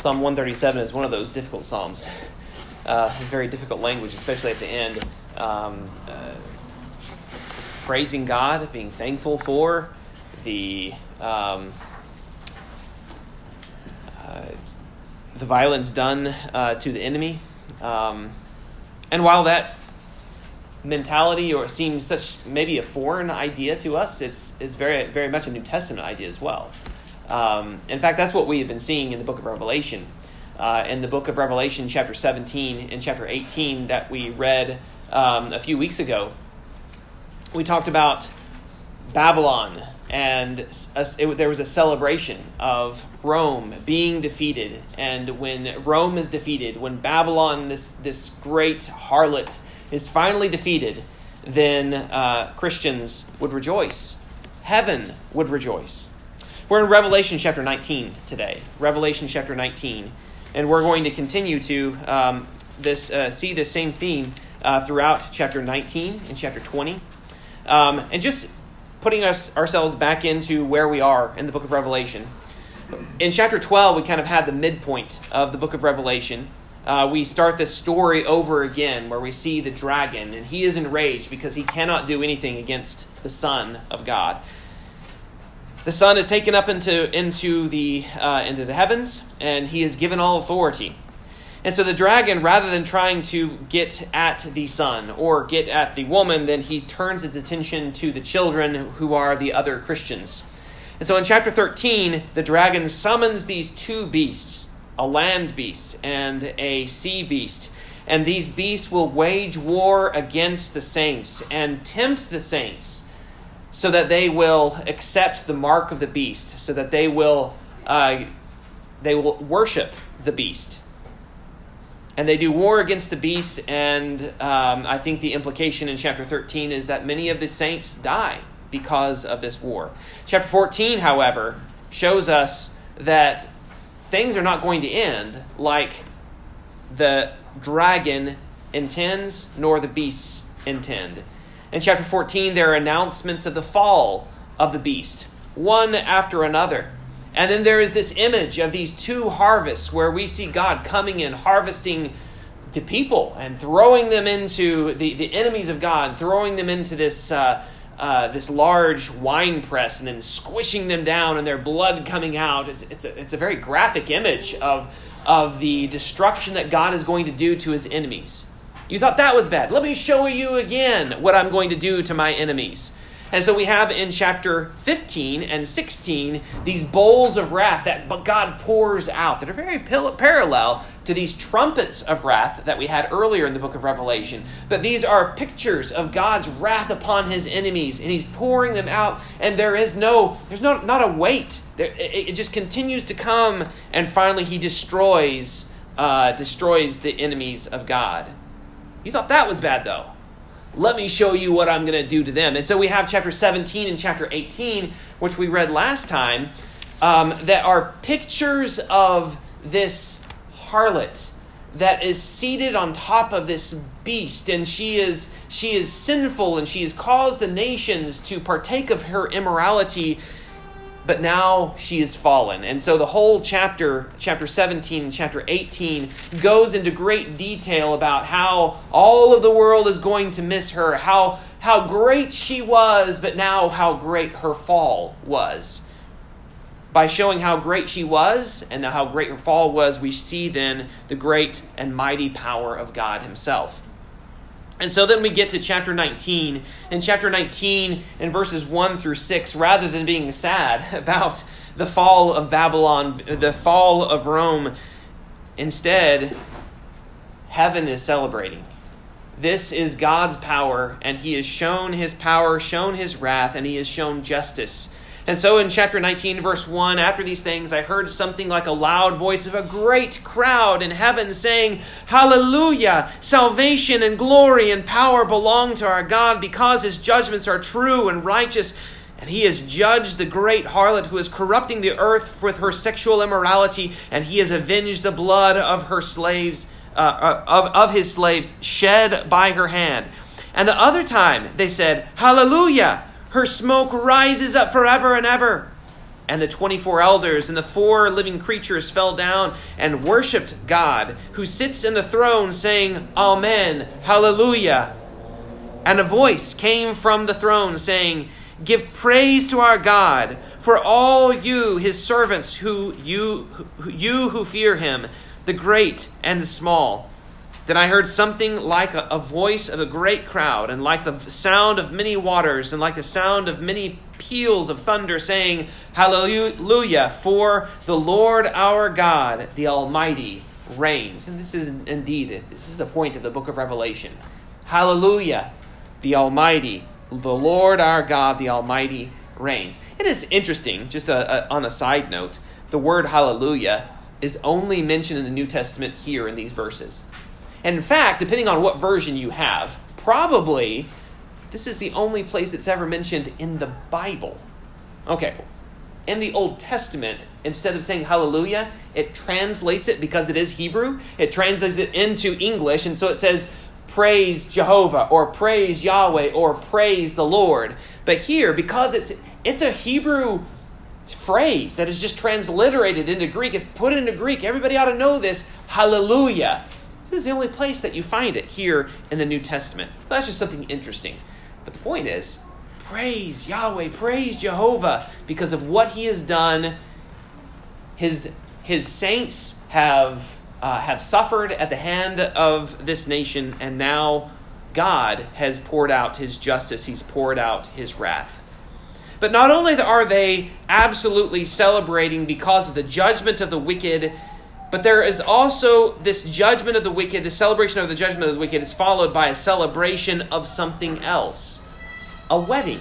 Psalm 137 is one of those difficult psalms. Very difficult language, especially at the end. Praising God, being thankful for the violence done to the enemy. And while that mentality or seems such maybe a foreign idea to us, it's very, very much a New Testament idea as well. In fact, that's what we have been seeing in the book of Revelation. In the book of Revelation, chapter 17 and chapter 18 that we read a few weeks ago, we talked about Babylon, and there was a celebration of Rome being defeated. And when Rome is defeated, when Babylon, this great harlot, is finally defeated, then Christians would rejoice. Heaven would rejoice. We're in Revelation chapter 19 today. Revelation chapter 19. And we're going to continue to see this same theme throughout chapter 19 and chapter 20. And just putting ourselves back into where we are in the book of Revelation. In chapter 12, we kind of had the midpoint of the book of Revelation. We start this story over again where we see the dragon, and he is enraged because he cannot do anything against the Son of God. The Son is taken up into the heavens, and he is given all authority. And so the dragon, rather than trying to get at the Son or get at the woman, then he turns his attention to the children who are the other Christians. And so in chapter 13, the dragon summons these two beasts, a land beast and a sea beast. And these beasts will wage war against the saints and tempt the saints so that they will accept the mark of the beast, so that they will worship the beast. And they do war against the beast, and I think the implication in chapter 13 is that many of the saints die because of this war. Chapter 14, however, shows us that things are not going to end like the dragon intends, nor the beasts intend. In chapter 14, there are announcements of the fall of the beast, one after another. And then there is this image of these two harvests where we see God coming and harvesting the people and throwing them into the enemies of God, throwing them into this large wine press and then squishing them down and their blood coming out. It's a very graphic image of the destruction that God is going to do to his enemies. You thought that was bad. Let me show you again what I'm going to do to my enemies. And so we have in chapter 15 and 16 these bowls of wrath that God pours out that are very parallel to these trumpets of wrath that we had earlier in the book of Revelation. But these are pictures of God's wrath upon his enemies, and he's pouring them out, and there's not a wait. It just continues to come, and finally he destroys the enemies of God. You thought that was bad, though. Let me show you what I'm going to do to them. And so we have chapter 17 and chapter 18, which we read last time, that are pictures of this harlot that is seated on top of this beast. And she is sinful, and she has caused the nations to partake of her immorality. But now she is fallen. And so the whole chapter 17 and chapter 18, goes into great detail about how all of the world is going to miss her, how great she was, but now how great her fall was. By showing how great she was and how great her fall was, we see then the great and mighty power of God himself. And so then we get to chapter 19. In chapter 19, in verses 1 through 6, rather than being sad about the fall of Babylon, the fall of Rome, instead, heaven is celebrating. This is God's power, and he has shown his power, shown his wrath, and he has shown justice. And so in chapter 19, verse 1, after these things, I heard something like a loud voice of a great crowd in heaven saying, Hallelujah! Salvation and glory and power belong to our God, because his judgments are true and righteous. And he has judged the great harlot who is corrupting the earth with her sexual immorality, and he has avenged the blood of her slaves, of his slaves, shed by her hand. And the other time they said, Hallelujah! Her smoke rises up forever and ever. And the 24 elders and the 4 living creatures fell down and worshipped God, who sits in the throne, saying, Amen, Hallelujah. And a voice came from the throne saying, Give praise to our God, for all you, his servants, who fear him, the great and the small. Then I heard something like a voice of a great crowd, and like the sound of many waters, and like the sound of many peals of thunder, saying, Hallelujah, for the Lord our God, the Almighty, reigns. And this is the point of the book of Revelation. Hallelujah, the Almighty, the Lord our God, the Almighty, reigns. It is interesting, just on a side note, the word hallelujah is only mentioned in the New Testament here in these verses. And in fact, depending on what version you have, probably this is the only place it's ever mentioned in the Bible. Okay, in the Old Testament, instead of saying hallelujah, it translates it, because it is Hebrew, it translates it into English, and so it says praise Jehovah, or praise Yahweh, or praise the Lord. But here, because it's a Hebrew phrase that is just transliterated into Greek, it's put into Greek, everybody ought to know this, hallelujah. This is the only place that you find it here in the New Testament. So that's just something interesting. But the point is, praise Yahweh, praise Jehovah, because of what he has done. His saints have suffered at the hand of this nation, and now God has poured out his justice. He's poured out his wrath. But not only are they absolutely celebrating because of the judgment of the wicked, but there is also this judgment of the wicked, the celebration of the judgment of the wicked is followed by a celebration of something else. A wedding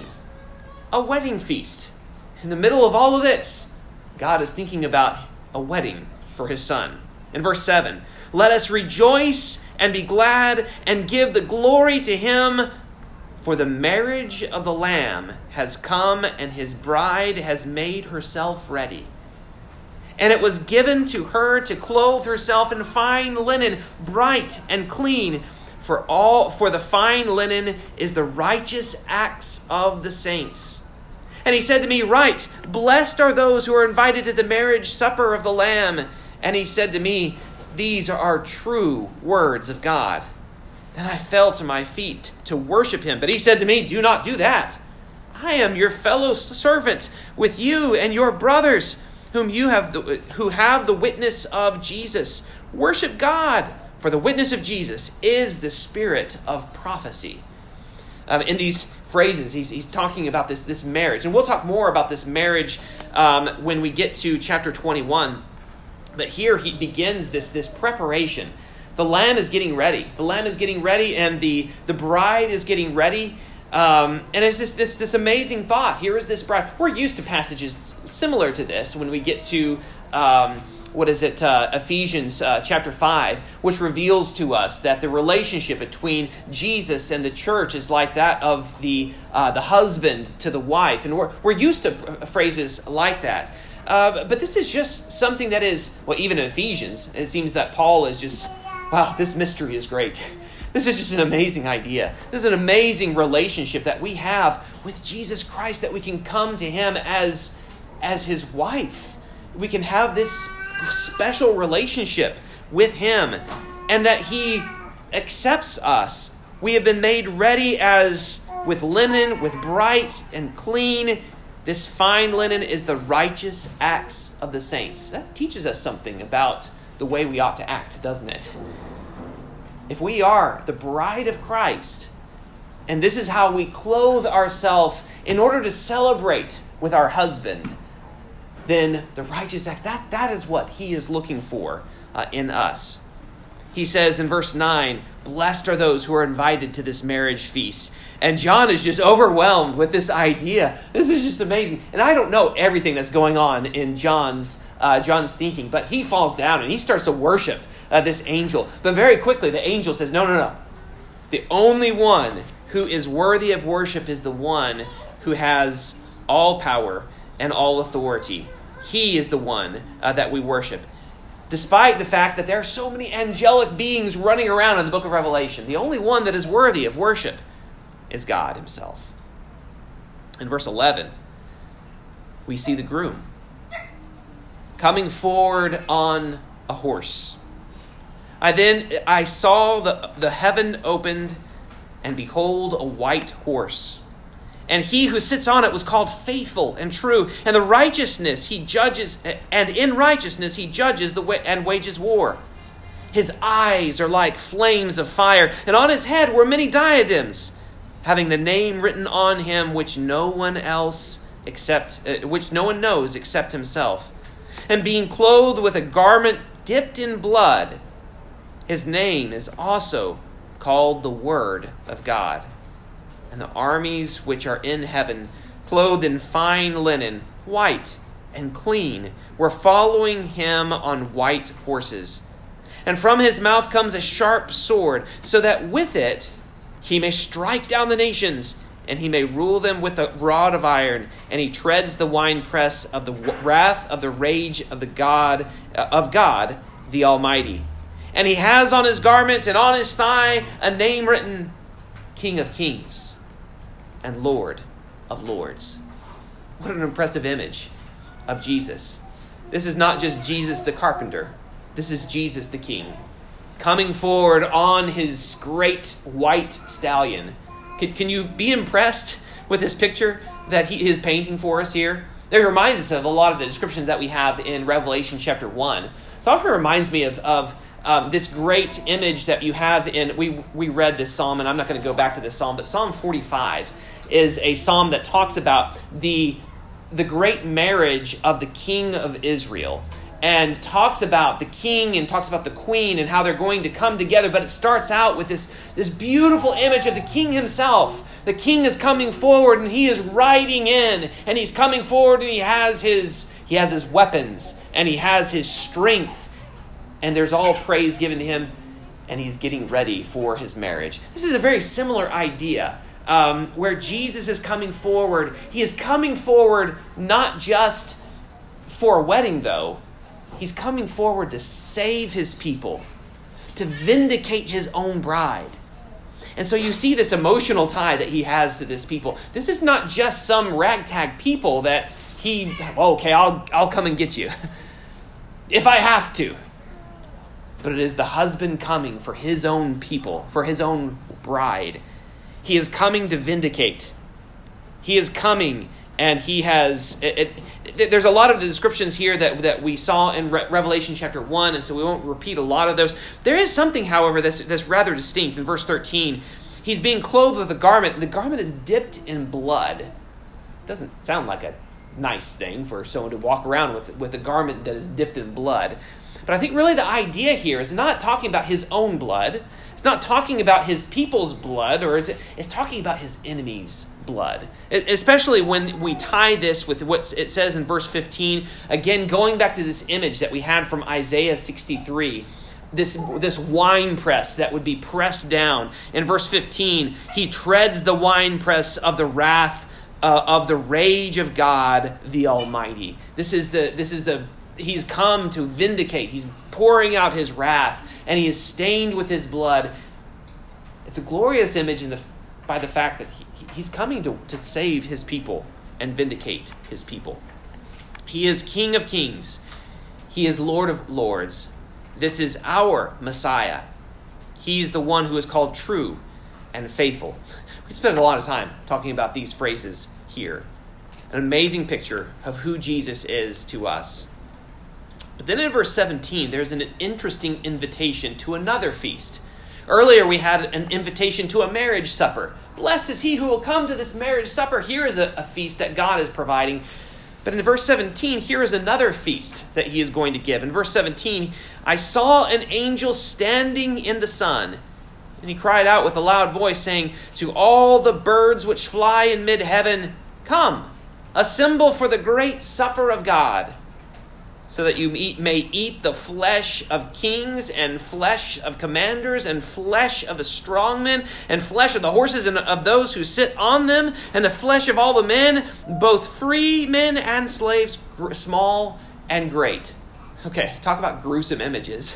feast. In the middle of all of this, God is thinking about a wedding for his son. In verse 7, let us rejoice and be glad and give the glory to him, for the marriage of the Lamb has come and his bride has made herself ready. And it was given to her to clothe herself in fine linen, bright and clean. For the fine linen is the righteous acts of the saints. And he said to me, Write, blessed are those who are invited to the marriage supper of the Lamb. And he said to me, These are true words of God. Then I fell to my feet to worship him. But he said to me, Do not do that. I am your fellow servant with you and your brothers, who have the witness of Jesus. Worship God, for the witness of Jesus is the spirit of prophecy. In these phrases, he's talking about this marriage. And we'll talk more about this marriage when we get to chapter 21. But here he begins this preparation. The lamb is getting ready. The lamb is getting ready, and the bride is getting ready. And it's this amazing thought. Here is this bride. We're used to passages similar to this when we get to, Ephesians chapter 5, which reveals to us that the relationship between Jesus and the church is like that of the husband to the wife. And we're used to phrases like that. But this is just something that is, even in Ephesians, it seems that Paul is just, wow, this mystery is great. This is just an amazing idea. This is an amazing relationship that we have with Jesus Christ, that we can come to him as his wife. We can have this special relationship with him, and that he accepts us. We have been made ready with linen, with bright and clean. This fine linen is the righteous acts of the saints. That teaches us something about the way we ought to act, doesn't it? If we are the bride of Christ, and this is how we clothe ourselves in order to celebrate with our husband, then the righteous acts, that is what he is looking for in us. He says in verse 9, Blessed are those who are invited to this marriage feast. And John is just overwhelmed with this idea. This is just amazing. And I don't know everything that's going on in John's thinking, but he falls down and he starts to worship this angel. But very quickly, the angel says, No. The only one who is worthy of worship is the one who has all power and all authority. He is the one that we worship. Despite the fact that there are so many angelic beings running around in the book of Revelation, the only one that is worthy of worship is God himself. In verse 11, we see the groom. coming forward on a horse. I saw the heaven opened, and behold, a white horse. And he who sits on it was called Faithful and True, and in righteousness he judges and wages war. His eyes are like flames of fire, and on his head were many diadems, having the name written on him which no one knows except himself. And being clothed with a garment dipped in blood, his name is also called the Word of God. And the armies which are in heaven, clothed in fine linen, white and clean, were following him on white horses. And from his mouth comes a sharp sword, so that with it he may strike down the nations, and he may rule them with a rod of iron. And he treads the winepress of the wrath of the rage of God the Almighty. And he has on his garment and on his thigh a name written, King of Kings and Lord of Lords. What an impressive image of Jesus. This is not just Jesus the carpenter. This is Jesus the King, coming forward on his great white stallion. Can you be impressed with this picture that he is painting for us here? It reminds us of a lot of the descriptions that we have in Revelation chapter 1. It often reminds me of this great image that you have in, we read this psalm, and I'm not going to go back to this psalm, but Psalm 45 is a psalm that talks about the great marriage of the king of Israel, and talks about the king and talks about the queen and how they're going to come together. But it starts out with this beautiful image of the king himself. The king is coming forward, and he is riding in, and he's coming forward, and he has his weapons, and he has his strength, and there's all praise given to him, and he's getting ready for his marriage. This is a very similar idea, where Jesus is coming forward. He is coming forward not just for a wedding, though. He's coming forward to save his people, to vindicate his own bride. And so you see this emotional tie that he has to this people. This is not just some ragtag people that I'll come and get you if I have to. But it is the husband coming for his own people, for his own bride. He is coming to vindicate. He is coming, and he has... There's a lot of the descriptions here that we saw in Revelation chapter 1, and so we won't repeat a lot of those. There is something, however, that's rather distinct. In verse 13, he's being clothed with a garment, and the garment is dipped in blood. Doesn't sound like a nice thing for someone to walk around with a garment that is dipped in blood. But I think really the idea here is not talking about his own blood. It's not talking about his people's blood, or it's talking about his enemies' blood. Especially when we tie this with what it says in verse 15. Again, going back to this image that we had from Isaiah 63. This wine press that would be pressed down. In verse 15, he treads the wine press of the wrath of the rage of God the Almighty. He's come to vindicate. He's pouring out his wrath, and he is stained with his blood. It's a glorious image by the fact that he's coming to save his people and vindicate his people. He is King of Kings. He is Lord of Lords. This is our Messiah. He's the one who is called true and faithful. We spend a lot of time talking about these phrases here. An amazing picture of who Jesus is to us. But then in verse 17, there's an interesting invitation to another feast. Earlier we had an invitation to a marriage supper. Blessed is he who will come to this marriage supper. Here is a feast that God is providing. But in verse 17, here is another feast that he is going to give. In verse 17, I saw an angel standing in the sun, and he cried out with a loud voice, saying, to all the birds which fly in mid-heaven, come, assemble for the great supper of God, so that you may eat the flesh of kings, and flesh of commanders, and flesh of the strong men, and flesh of the horses and of those who sit on them, and the flesh of all the men, both free men and slaves, small and great. Okay, talk about gruesome images.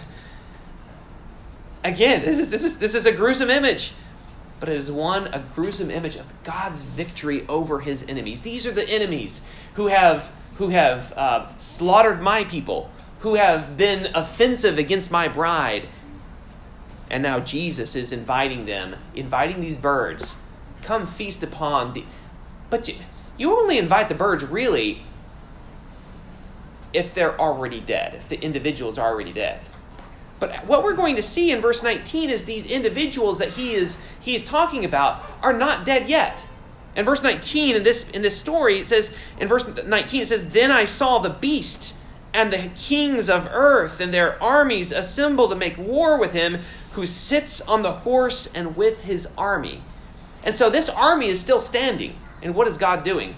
Again, this is a gruesome image, but it is a gruesome image of God's victory over his enemies. These are the enemies who have who have slaughtered my people, who have been offensive against my bride. And now Jesus is inviting these birds, come feast upon the... But you only invite the birds, really, if they're already dead, if the individual's already dead. But what we're going to see in verse 19 is these individuals that he is talking about are not dead yet. In verse 19, in this story, it says, then I saw the beast and the kings of earth and their armies assemble to make war with him who sits on the horse and with his army. And so this army is still standing. And what is God doing?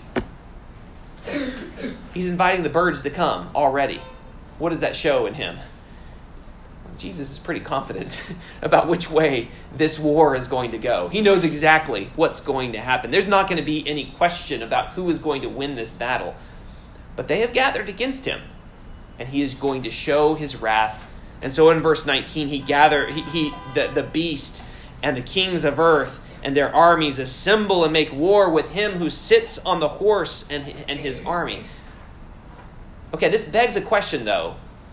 He's inviting the birds to come already. What does that show in him? Jesus is pretty confident about which way this war is going to go. He knows exactly what's going to happen. There's not going to be any question about who is going to win this battle. But they have gathered against him, and he is going to show his wrath. And so in verse 19, the beast and the kings of earth and their armies assemble and make war with him who sits on the horse and his army. Okay, this begs a question, though.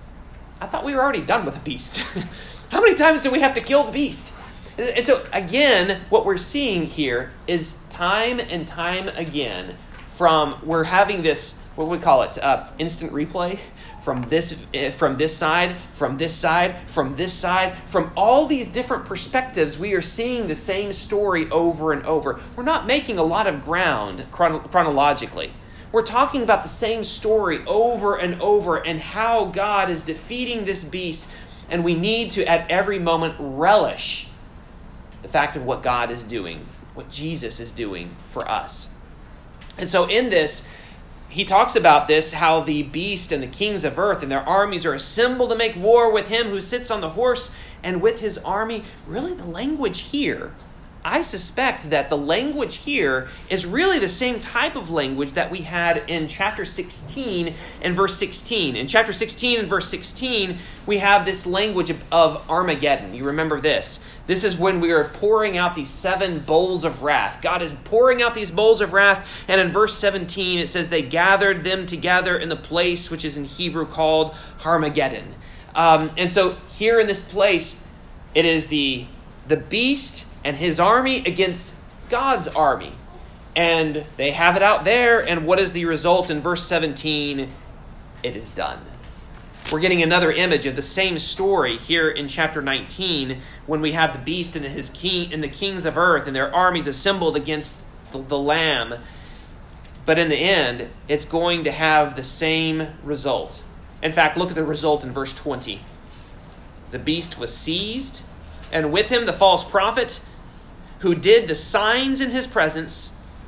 I thought we were already done with the beast. How many times do we have to kill the beast? And so, again, what we're seeing here is time and time again we're having this, what would we call it, instant replay from this side, from this side, from this side. From all these different perspectives, we are seeing the same story over and over. We're not making a lot of ground chronologically. We're talking about the same story over and over and how God is defeating this beast, and we need to, at every moment, relish the fact of what God is doing, what Jesus is doing for us. And so in this, he talks about this, how the beast and the kings of earth and their armies are assembled to make war with him who sits on the horse and with his army. Really, the language here, I suspect that the language here is really the same type of language that we had in chapter 16 and verse 16. In chapter 16 and verse 16, we have this language of Armageddon. You remember this. This is when we are pouring out these 7 bowls of wrath. God is pouring out these bowls of wrath. And in verse 17, it says they gathered them together in the place which is in Hebrew called Armageddon. And so here in this place, it is the beast and his army against God's army. And they have it out there, and what is the result in verse 17? It is done. We're getting another image of the same story here in chapter 19 when we have the beast and the kings of earth and their armies assembled against the Lamb. But in the end, it's going to have the same result. In fact, look at the result in verse 20. The beast was seized, and with him the false prophet, who did the signs in his presence,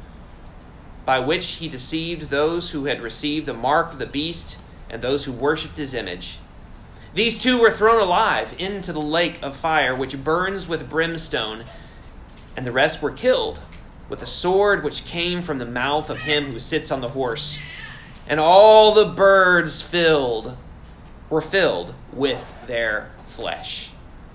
by which he deceived those who had received the mark of the beast and those who worshipped his image. These 2 were thrown alive into the lake of fire, which burns with brimstone, and the rest were killed with the sword which came from the mouth of him who sits on the horse. And all the birds were filled with their flesh.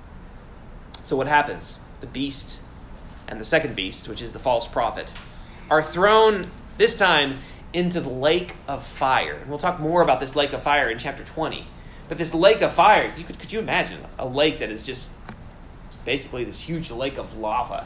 So what happens? The beast and the second beast, which is the false prophet, are thrown this time into the lake of fire. And we'll talk more about this lake of fire in chapter 20. But this lake of fire, could you imagine a lake that is just basically this huge lake of lava?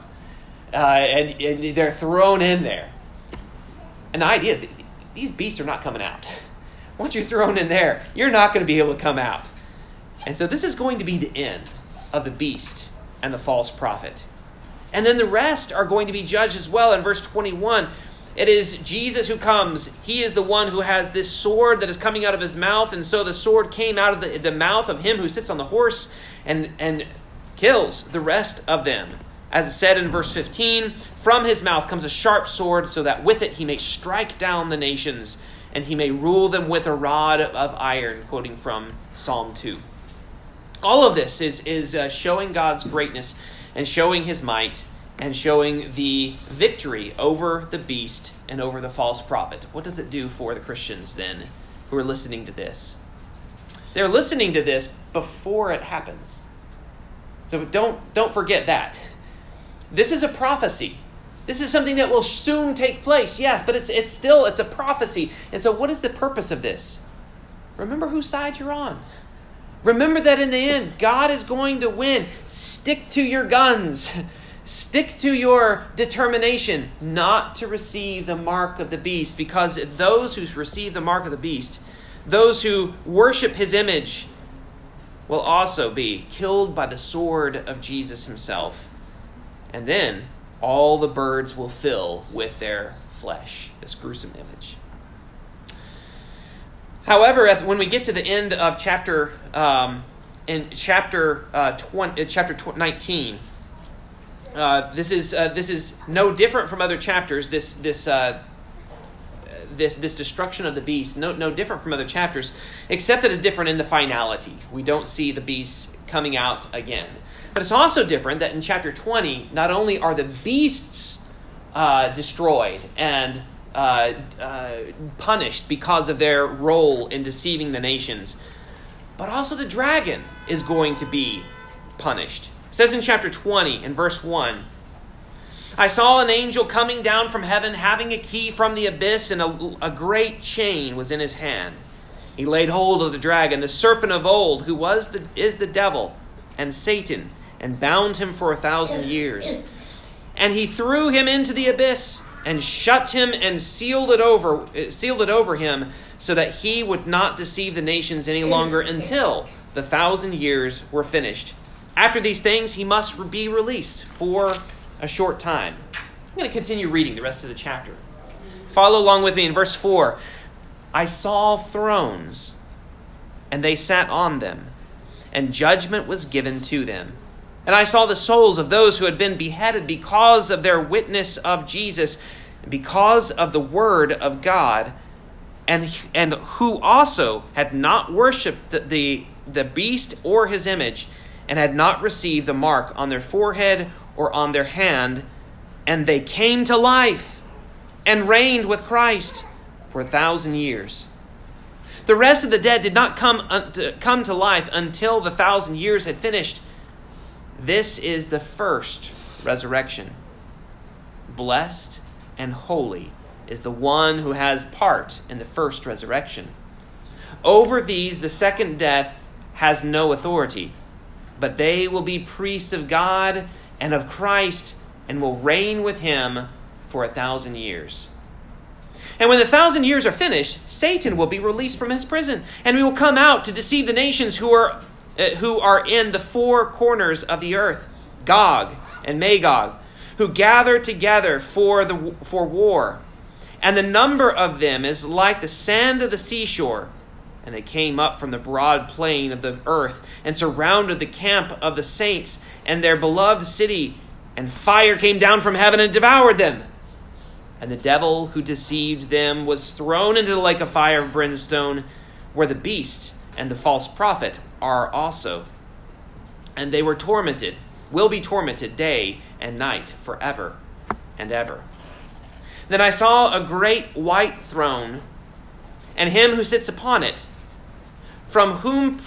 And they're thrown in there. And the idea, these beasts are not coming out. Once you're thrown in there, you're not going to be able to come out. And so this is going to be the end of the beast and the false prophet. And then the rest are going to be judged as well. In verse 21, it is Jesus who comes. He is the one who has this sword that is coming out of his mouth. And so the sword came out of the mouth of him who sits on the horse and kills the rest of them. As it said in verse 15, from his mouth comes a sharp sword, so that with it he may strike down the nations, and he may rule them with a rod of iron, quoting from Psalm 2. All of this is showing God's greatness and showing his might and showing the victory over the beast and over the false prophet. What does it do for the Christians then who are listening to this? They're listening to this before it happens. So don't forget that. This is a prophecy. This is something that will soon take place, yes, but it's a prophecy. And so what is the purpose of this? Remember whose side you're on. Remember that in the end, God is going to win. Stick to your guns. Stick to your determination not to receive the mark of the beast, because those who receive the mark of the beast, those who worship his image, will also be killed by the sword of Jesus himself. And then all the birds will fill with their flesh, this gruesome image. However, when we get to the end of chapter 19, this is no different from other chapters. This destruction of the beast, no different from other chapters, except that it's different in the finality. We don't see the beast coming out again. But it's also different that in chapter 20, not only are the beasts destroyed and punished because of their role in deceiving the nations, but also the dragon is going to be punished. It says in chapter 20, in verse 1, I saw an angel coming down from heaven, having a key from the abyss, and a great chain was in his hand. He laid hold of the dragon, the serpent of old, who is the devil and Satan, and bound him for 1,000 years. And he threw him into the abyss, and shut him and sealed it over him, so that he would not deceive the nations any longer until the 1,000 years were finished. After these things, he must be released for a short time. I'm going to continue reading the rest of the chapter. Follow along with me in verse 4. I saw thrones, and they sat on them, and judgment was given to them. And I saw the souls of those who had been beheaded because of their witness of Jesus, and because of the word of God, and who also had not worshipped the beast or his image, and had not received the mark on their forehead or on their hand, and they came to life and reigned with Christ for 1,000 years. The rest of the dead did not come to life until the 1,000 years had finished. This is the first resurrection. Blessed and holy is the one who has part in the first resurrection. Over these the second death has no authority, but they will be priests of God and of Christ, and will reign with him for 1,000 years. And when the 1,000 years are finished, Satan will be released from his prison, and he will come out to deceive the nations who are in the four corners of the earth, Gog and Magog, who gather together for war. And the number of them is like the sand of the seashore. And they came up from the broad plain of the earth and surrounded the camp of the saints and their beloved city. And fire came down from heaven and devoured them. And the devil who deceived them was thrown into the lake of fire and brimstone, where the beast and the false prophet are also. And they will be tormented day and night forever and ever. Then I saw a great white throne, and him who sits upon it, from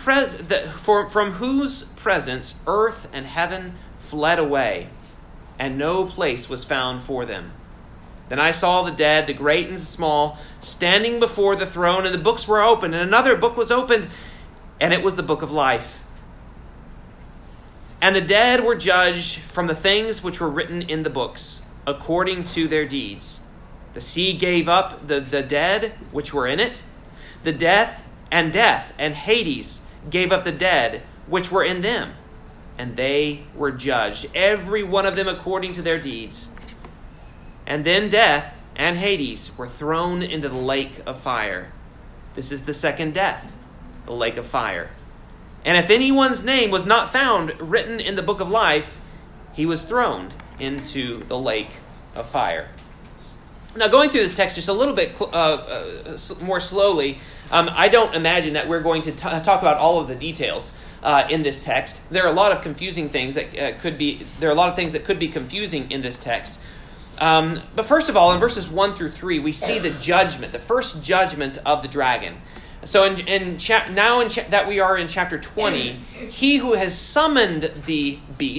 whose presence earth and heaven fled away, and no place was found for them. Then I saw the dead, the great and the small, standing before the throne, and the books were opened, and another book was opened, and it was the book of life. And the dead were judged from the things which were written in the books, according to their deeds. The sea gave up the dead which were in it. Death and Hades gave up the dead which were in them. And they were judged, every one of them according to their deeds. And then death and Hades were thrown into the lake of fire. This is the second death, the lake of fire. And if anyone's name was not found written in the book of life, he was thrown into the lake of fire. Now, going through this text just a little bit more slowly, I don't imagine that we're going to talk about all of the details in this text. There are a lot of confusing things that could be confusing in this text. But first of all, in verses 1 through 3, we see the judgment, the first judgment of the dragon. So that we are in chapter 20, he who has summoned the beast,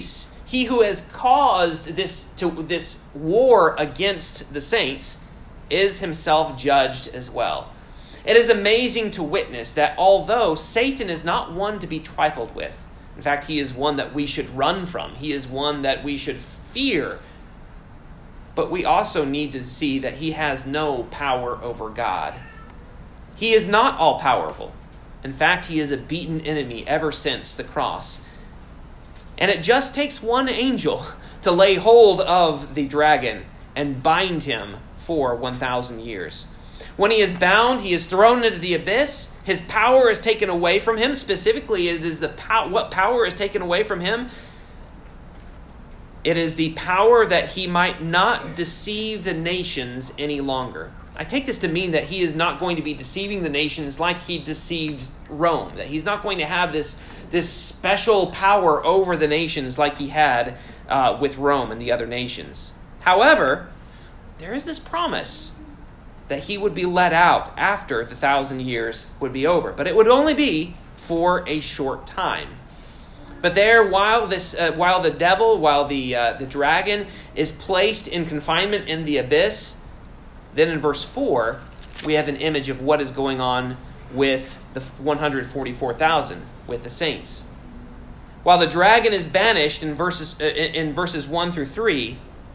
he who has caused this war against the saints is himself judged as well. It is amazing to witness that although Satan is not one to be trifled with, in fact, he is one that we should run from. He is one that we should fear. But we also need to see that he has no power over God. He is not all-powerful. In fact, he is a beaten enemy ever since the cross. And it just takes one angel to lay hold of the dragon and bind him for 1,000 years. When he is bound, he is thrown into the abyss. His power is taken away from him. Specifically, it is what power is taken away from him? It is the power that he might not deceive the nations any longer. I take this to mean that he is not going to be deceiving the nations like he deceived Rome. That he's not going to have this special power over the nations like he had with Rome and the other nations. However, there is this promise that he would be let out after the 1,000 years would be over. But it would only be for a short time. But there, while the dragon is placed in confinement in the abyss, then in verse 4, we have an image of what is going on with the 144,000, with the saints. While the dragon is banished in verses 1 through 3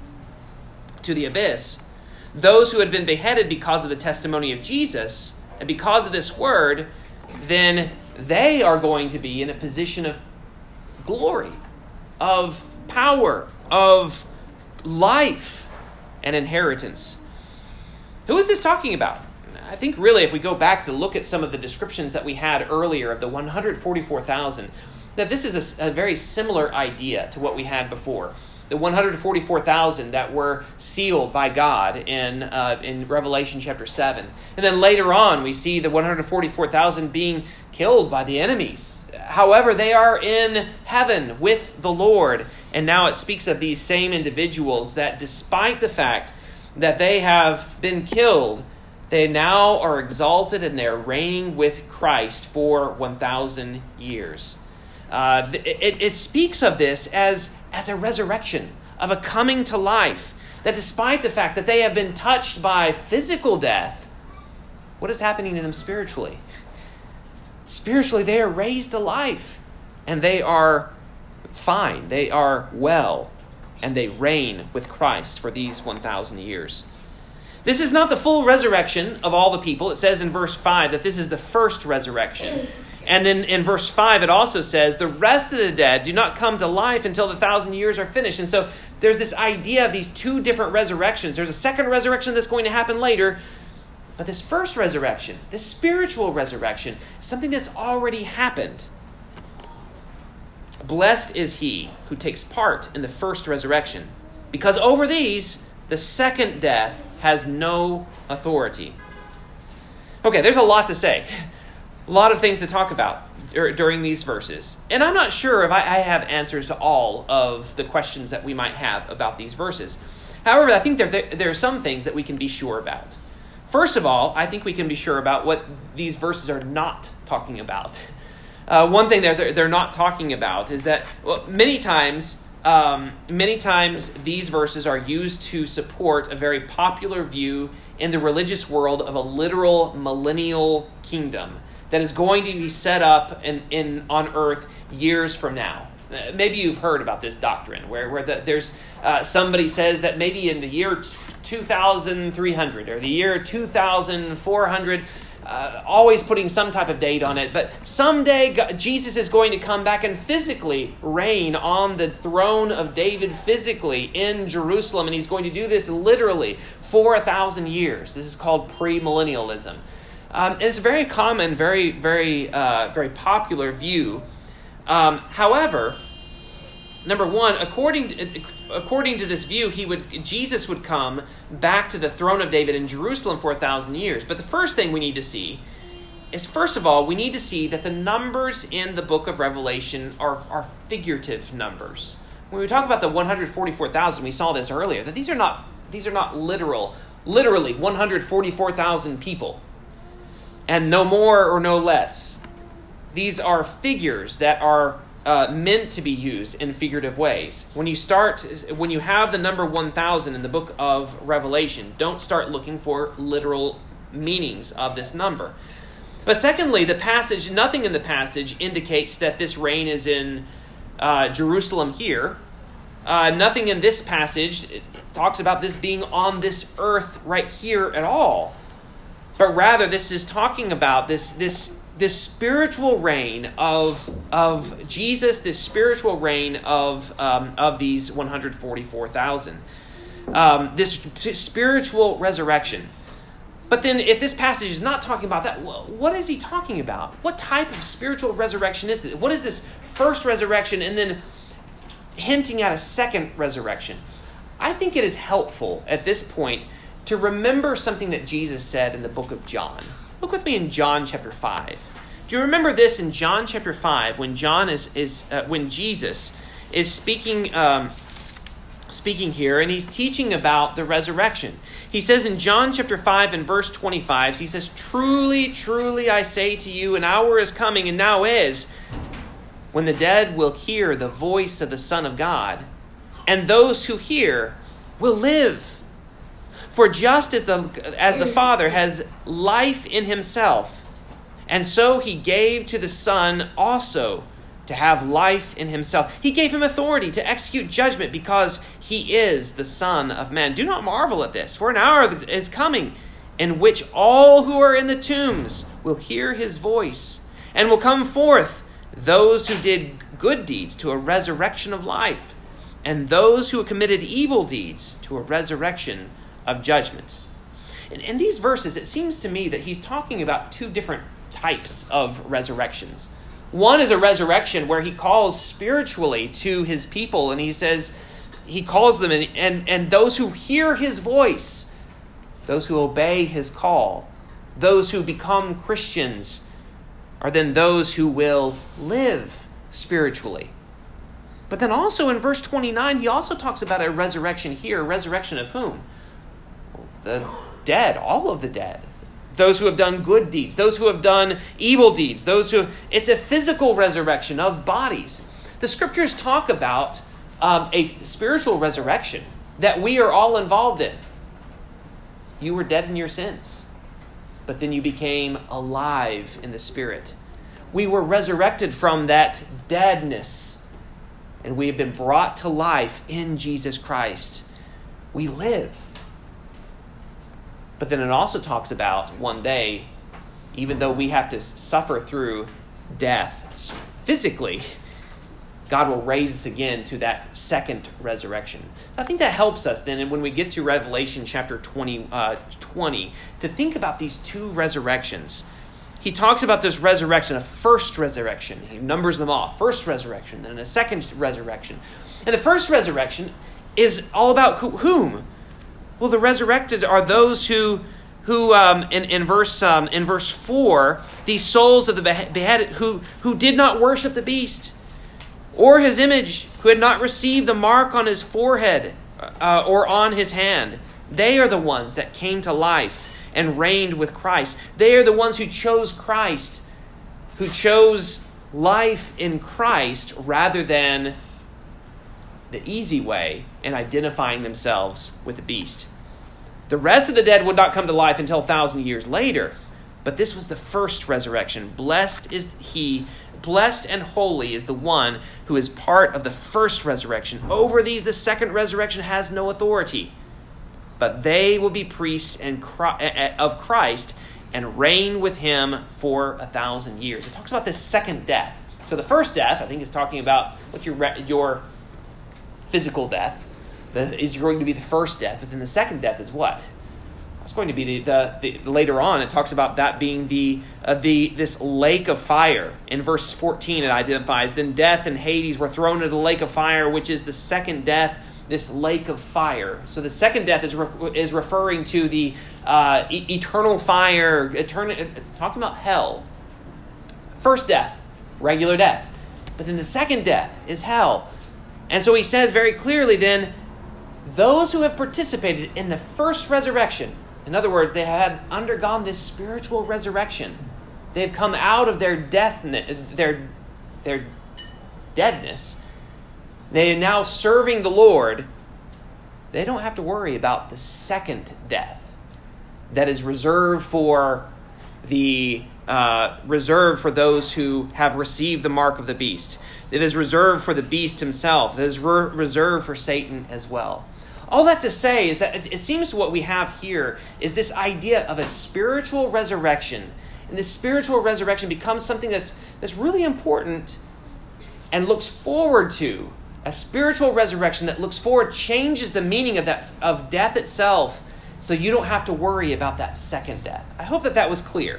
to the abyss, those who had been beheaded because of the testimony of Jesus, and because of this word, then they are going to be in a position of glory, of power, of life, and inheritance. Who is this talking about? I think really if we go back to look at some of the descriptions that we had earlier of the 144,000, that this is a very similar idea to what we had before. The 144,000 that were sealed by God in Revelation chapter 7. And then later on we see the 144,000 being killed by the enemies. However, they are in heaven with the Lord. And now it speaks of these same individuals that despite the fact that they have been killed, they now are exalted and they're reigning with Christ for 1,000 years. It speaks of this as a resurrection, of a coming to life, that despite the fact that they have been touched by physical death, what is happening to them spiritually? Spiritually, they are raised to life, and they are fine, they are well, and they reign with Christ for these 1,000 years. This is not the full resurrection of all the people. It says in verse 5 that this is the first resurrection. And then in verse 5 it also says, the rest of the dead do not come to life until the 1,000 years are finished. And so there's this idea of these two different resurrections. There's a second resurrection that's going to happen later. But this first resurrection, this spiritual resurrection, is something that's already happened. Blessed is he who takes part in the first resurrection, because over these, the second death has no authority. Okay, there's a lot to say. A lot of things to talk about during these verses. And I'm not sure if I have answers to all of the questions that we might have about these verses. However, I think there are some things that we can be sure about. First of all, I think we can be sure about what these verses are not talking about. One thing that they're not talking about is that many times these verses are used to support a very popular view in the religious world of a literal millennial kingdom that is going to be set up on earth years from now. Maybe you've heard about this doctrine where there's somebody says that maybe in the year 2300 or the year 2400, always putting some type of date on it, but someday Jesus is going to come back and physically reign on the throne of David physically in Jerusalem, and he's going to do this literally for 1,000 years. This is called premillennialism. And it's a very common, very, very, very popular view. However, number one, according to this view, Jesus would come back to the throne of David in Jerusalem for 1,000 years. But the first thing we need to see is, first of all, we need to see that the numbers in the book of Revelation are figurative numbers. When we talk about the 144,000, we saw this earlier, that these are not literally 144,000 people, and no more or no less. These are figures that are meant to be used in figurative ways. When you have the number 1,000 in the book of Revelation, don't start looking for literal meanings of this number. But secondly, nothing in the passage indicates that this reign is in Jerusalem here. Nothing in this passage talks about this being on this earth right here at all. But rather, this is talking about this spiritual reign of Jesus, this spiritual reign of these 144,000. This spiritual resurrection. But then if this passage is not talking about that, what is he talking about? What type of spiritual resurrection is this? What is this first resurrection and then hinting at a second resurrection? I think it is helpful at this point to remember something that Jesus said in the book of John. Look with me in John chapter 5. Do you remember this in John chapter 5 when when Jesus is speaking here and he's teaching about the resurrection? He says in John chapter 5 and verse 25, he says, "Truly, truly, I say to you, an hour is coming and now is, when the dead will hear the voice of the Son of God, and those who hear will live. For just as the Father has life in himself, and so he gave to the Son also to have life in himself. He gave him authority to execute judgment because he is the Son of Man. Do not marvel at this, for an hour is coming in which all who are in the tombs will hear his voice, and will come forth, those who did good deeds to a resurrection of life, and those who committed evil deeds to a resurrection of judgment." In these verses, it seems to me that he's talking about two different types of resurrections. One is a resurrection where he calls spiritually to his people, and he says, he calls them, and those who hear his voice, those who obey his call, those who become Christians, are then those who will live spiritually. But then also in verse 29, he also talks about a resurrection here. A resurrection of whom? The dead, all of the dead. Those who have done good deeds, those who have done evil deeds, it's a physical resurrection of bodies. The scriptures talk about a spiritual resurrection that we are all involved in. You were dead in your sins, but then you became alive in the Spirit. We were resurrected from that deadness, and we have been brought to life in Jesus Christ. We live. But then it also talks about one day, even though we have to suffer through death physically, God will raise us again to that second resurrection. So I think that helps us then, and when we get to Revelation chapter 20, to think about these two resurrections. He talks about this resurrection, a first resurrection. He numbers them off. First resurrection, then a second resurrection. And the first resurrection is all about whom? Well, the resurrected are those who in verse 4, these souls of the beheaded who did not worship the beast or his image, who had not received the mark on his forehead or on his hand. They are the ones that came to life and reigned with Christ. They are the ones who chose Christ, who chose life in Christ rather than the easy way in identifying themselves with the beast. The rest of the dead would not come to life until 1,000 years later, but this was the first resurrection. Blessed and holy is the one who is part of the first resurrection. Over these, the second resurrection has no authority, but they will be priests of Christ and reign with him for 1,000 years. It talks about this second death. So the first death, I think, is talking about what your physical death is going to be the first death. But then the second death is what? It's going to be the later on. It talks about that being this lake of fire. In verse 14, it identifies, then death and Hades were thrown into the lake of fire, which is the second death, this lake of fire. So the second death is referring to the eternal fire, talking about hell. First death, regular death. But then the second death is hell. And so he says very clearly then, those who have participated in the first resurrection, in other words, they had undergone this spiritual resurrection. They've come out of their death, their deadness, they are now serving the Lord, they don't have to worry about the second death that is reserved for those who have received the mark of the beast. It is reserved for the beast himself. It is reserved for Satan as well. All that to say is that it seems what we have here is this idea of a spiritual resurrection. And this spiritual resurrection becomes something that's really important and looks forward to. A spiritual resurrection that looks forward changes the meaning of death itself, so you don't have to worry about that second death. I hope that was clear.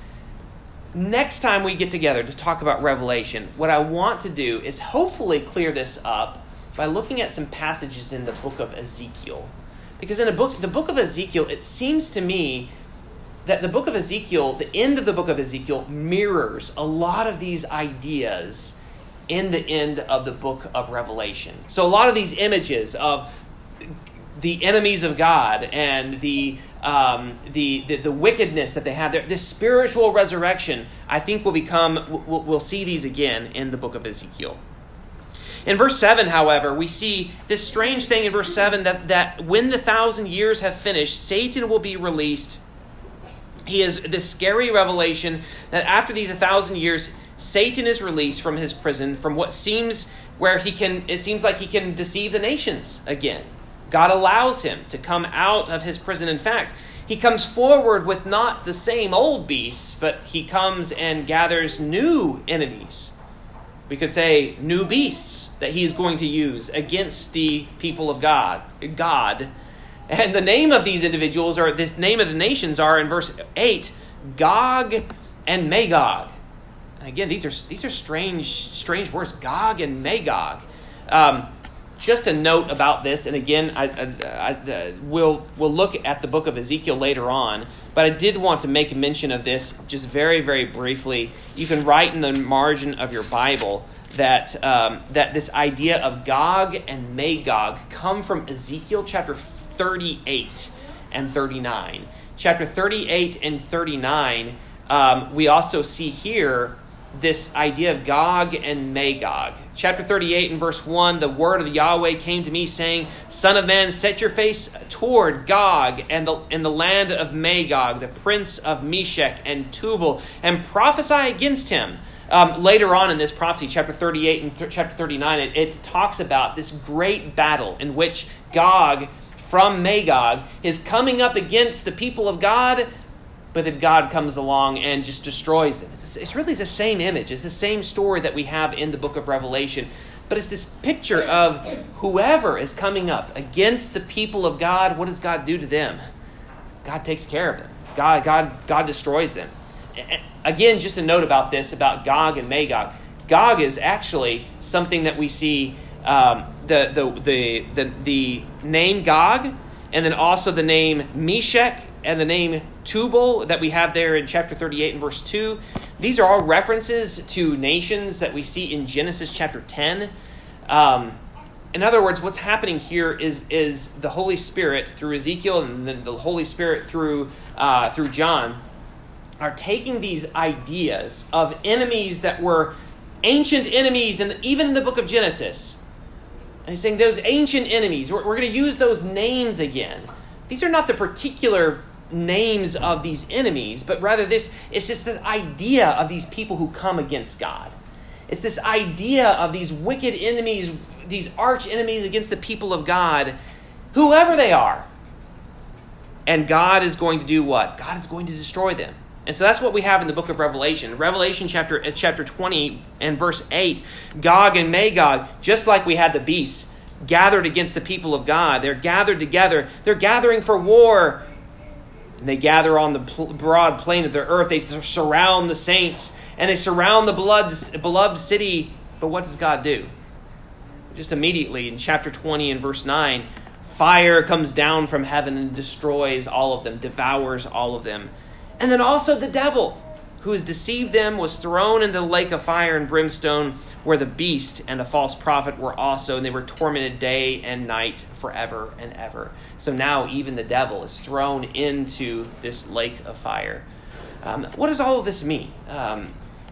Next time we get together to talk about Revelation, what I want to do is hopefully clear this up by looking at some passages in the book of Ezekiel. Because in the book of Ezekiel, it seems to me that the book of Ezekiel, the end of the book of Ezekiel, mirrors a lot of these ideas in the end of the book of Revelation. So a lot of these images of the enemies of God and the wickedness that they have there, this spiritual resurrection, I think we'll see these again in the book of Ezekiel. In verse 7, however, we see this strange thing in verse 7 that when the 1,000 years have finished, Satan will be released. He is this scary revelation that after these 1,000 years, Satan is released from his prison, from what seems it seems like he can deceive the nations again. God allows him to come out of his prison. In fact, he comes forward with not the same old beasts, but he comes and gathers new enemies. We could say new beasts that he is going to use against the people of God. And the name of these individuals, or this name of the nations, are in verse 8, Gog and Magog. Again, these are strange words, Gog and Magog. Just a note about this, and again, we'll look at the book of Ezekiel later on, but I did want to make mention of this just very, very briefly. You can write in the margin of your Bible that this idea of Gog and Magog come from Ezekiel chapter 38 and 39. Chapter 38 and 39, we also see here this idea of Gog and Magog. Chapter 38 and verse 1, the word of Yahweh came to me saying, Son of man, set your face toward Gog and the land of Magog, the prince of Meshech and Tubal, and prophesy against him. Later on in this prophecy, chapter 38 and chapter 39, it talks about this great battle in which Gog from Magog is coming up against the people of God, but then God comes along and just destroys them. It's really the same image. It's the same story that we have in the book of Revelation. But it's this picture of whoever is coming up against the people of God, what does God do to them? God takes care of them. God destroys them. Again, just a note about this, about Gog and Magog. Gog is actually something that we see, the name Gog, and then also the name Meshech, and the name Tubal that we have there in chapter 38 and verse 2. These are all references to nations that we see in Genesis chapter 10. In other words, what's happening here is the Holy Spirit through Ezekiel and then the Holy Spirit through John are taking these ideas of enemies that were ancient enemies, and even in the book of Genesis. And he's saying those ancient enemies, we're going to use those names again. These are not the particular names of these enemies, but rather it's just this idea of these people who come against God. It's this idea of these wicked enemies, these arch enemies against the people of God, whoever they are. And God is going to do what? God is going to destroy them. And so that's what we have in the book of Revelation. Revelation chapter 20 and verse 8, Gog and Magog, just like we had the beasts gathered against the people of God. They're gathered together. They're gathering for war. And they gather on the broad plain of the earth. They surround the saints. And they surround the beloved city. But what does God do? Just immediately in chapter 20 and verse 9, fire comes down from heaven and destroys all of them, devours all of them. And then also the devil, who has deceived them, was thrown into the lake of fire and brimstone, where the beast and a false prophet were also, and they were tormented day and night forever and ever. So now even the devil is thrown into this lake of fire. What does all of this mean?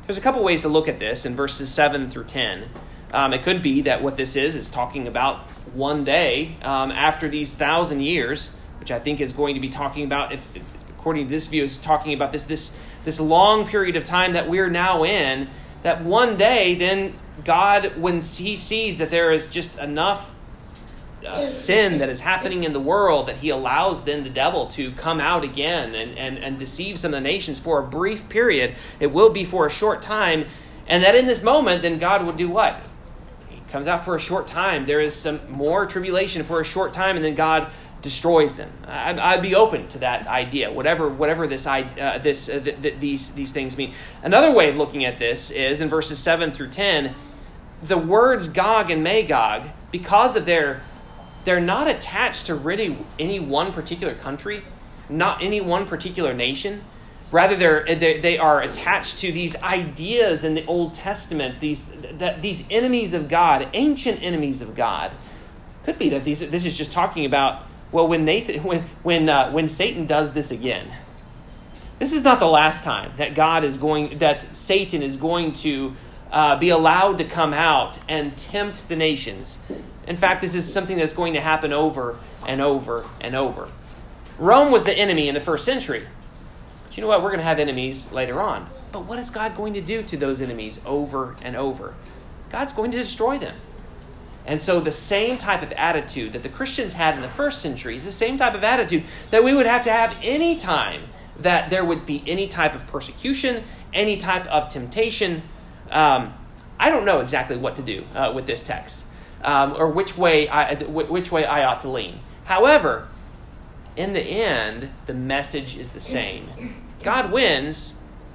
There's a couple ways to look at this in verses 7 through 10. It could be that what this is talking about one day after these 1,000 years, which I think is going to be talking about, if according to this view, is talking about this long period of time that we're now in, that one day then God, when he sees that there is just enough sin that is happening in the world, that he allows then the devil to come out again and deceive some of the nations for a brief period. It will be for a short time. And that in this moment, then God would do what? He comes out for a short time. There is some more tribulation for a short time, and then God destroys them. I'd be open to that idea, whatever these things mean. Another way of looking at this is in verses 7 through 10, the words Gog and Magog, because of they're not attached to really any one particular country, not any one particular nation. Rather, they are attached to these ideas in the Old Testament, these enemies of God, ancient enemies of God. Could be that this is just talking about, well, when Satan does this again. This is not the last time that Satan is going to be allowed to come out and tempt the nations. In fact, this is something that's going to happen over and over and over. Rome was the enemy in the first century. But you know what? We're going to have enemies later on. But what is God going to do to those enemies over and over? God's going to destroy them. And so the same type of attitude that the Christians had in the first century is the same type of attitude that we would have to have any time that there would be any type of persecution, any type of temptation. I don't know exactly what to do with this text. Or which way I ought to lean. However, in the end, the message is the same. God wins,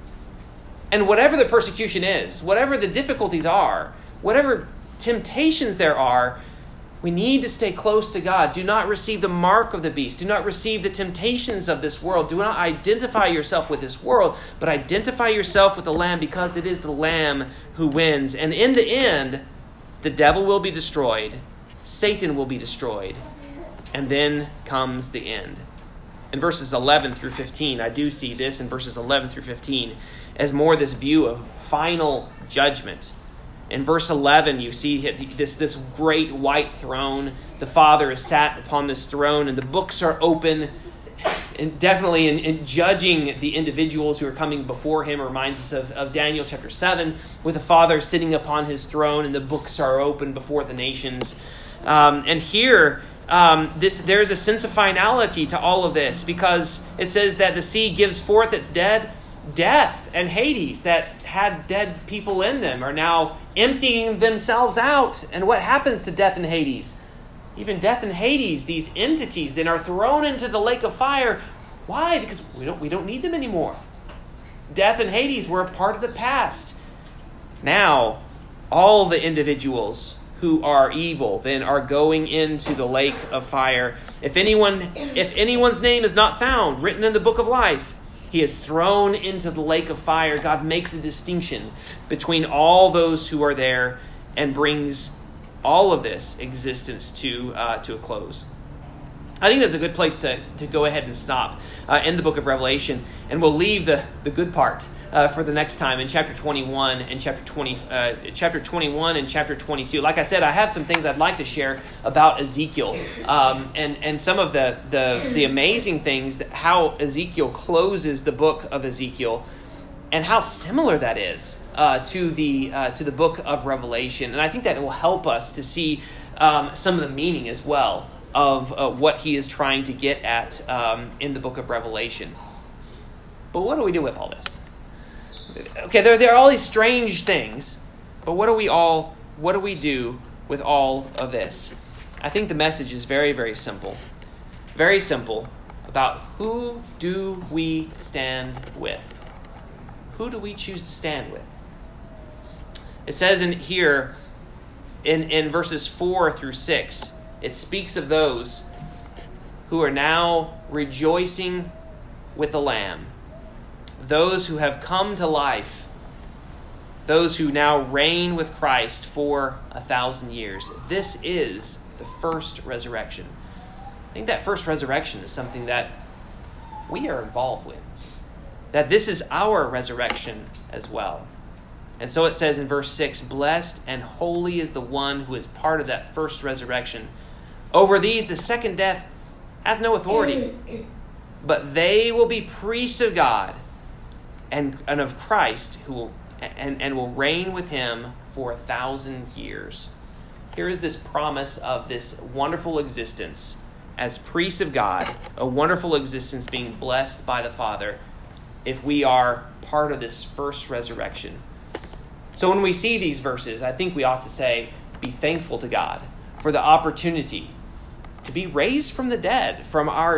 and whatever the persecution is, whatever the difficulties are, whatever temptations there are, we need to stay close to God. Do not receive the mark of the beast. Do not receive the temptations of this world. Do not identify yourself with this world, but identify yourself with the Lamb, because it is the Lamb who wins. And in the end, the devil will be destroyed, Satan will be destroyed, and then comes the end. In verses 11 through 15, I do see this in verses 11 through 15 as more this view of final judgment. In verse 11, you see this great white throne. The Father is sat upon this throne, and the books are open. And definitely in judging the individuals who are coming before him reminds us of Daniel chapter 7, with the Father sitting upon his throne and the books are open before the nations. And here, there's a sense of finality to all of this, because it says that the sea gives forth its dead. Death and Hades, that had dead people in them, are now emptying themselves out. And what happens to death and Hades? Even death and Hades, these entities, then are thrown into the lake of fire. Why? Because we don't need them anymore. Death and Hades were a part of the past. Now, all the individuals who are evil then are going into the lake of fire. If anyone's name is not found written in the book of life, he is thrown into the lake of fire. God makes a distinction between all those who are there and brings all of this existence to a close. I think that's a good place to go ahead and stop in the book of Revelation, and we'll leave the good part for the next time in chapter 21 and chapter 21 and chapter 22. Like I said, I have some things I'd like to share about Ezekiel and some of the amazing things that how Ezekiel closes the book of Ezekiel, and how similar that is to the book of Revelation. And I think that it will help us to see some of the meaning as well of what he is trying to get at in the book of Revelation. But what do we do with all this? Okay, there are all these strange things, but what do we do with all of this? I think the message is very, very simple. Very simple about who do we stand with? Who do we choose to stand with? It says in here, in verses 4 through 6, it speaks of those who are now rejoicing with the Lamb. Those who have come to life. Those who now reign with Christ for 1,000 years. This is the first resurrection. I think that first resurrection is something that we are involved with. That this is our resurrection as well. And so it says in verse 6, blessed and holy is the one who is part of that first resurrection. Over these, the second death has no authority, but they will be priests of God and of Christ, who will and will reign with him for 1,000 years. Here is this promise of this wonderful existence as priests of God, a wonderful existence being blessed by the Father if we are part of this first resurrection. So when we see these verses, I think we ought to say, be thankful to God for the opportunity to be raised from the dead, from our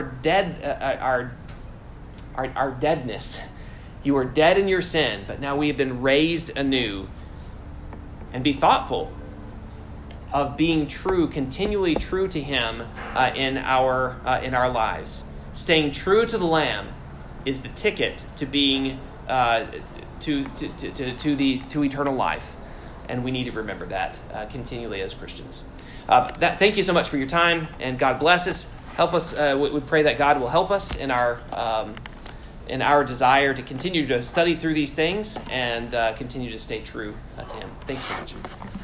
deadness. You were dead in your sin, but now we have been raised anew. And be thoughtful of being true, continually true to him in our lives. Staying true to the Lamb is the ticket to being to eternal life, and we need to remember that continually as Christians. Thank you so much for your time, and God bless us. Help us. We pray that God will help us in our desire to continue to study through these things and continue to stay true to him. Thanks so much.